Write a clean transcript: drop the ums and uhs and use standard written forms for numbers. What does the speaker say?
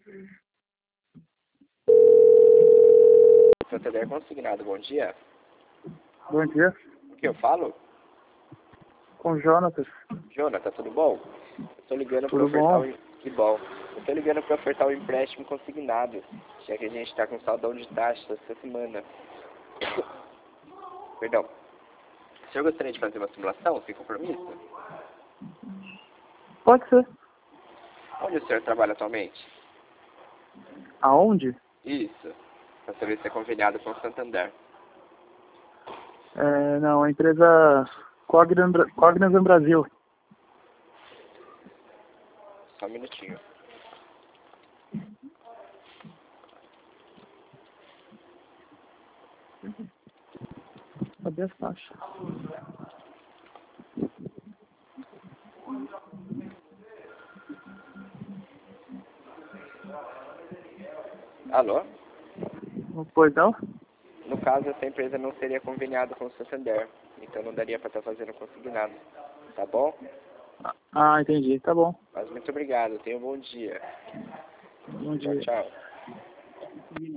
Santander Consignado, bom dia. Bom dia. O que eu falo? Com Jonatas. Jonathan, tudo bom? Eu tô ligando para Tudo ofertar bom? Que bom. Eu tô ligando para ofertar um empréstimo consignado, já que a gente tá com saldão de taxa essa semana. Perdão. O senhor gostaria de fazer uma simulação sem compromisso? Pode ser. Onde o senhor trabalha atualmente? Aonde? Isso. Para saber se é conveniado com o Santander. Não, a empresa Cognizant Brasil. Só um minutinho. Cadê as taxas? Alô? Pois não? No caso, essa empresa não seria conveniada com o Santander, então não daria para estar fazendo consignado. Tá bom? Ah, entendi. Tá bom. Mas muito obrigado. Tenha um bom dia. Bom Tchau, dia. tchau.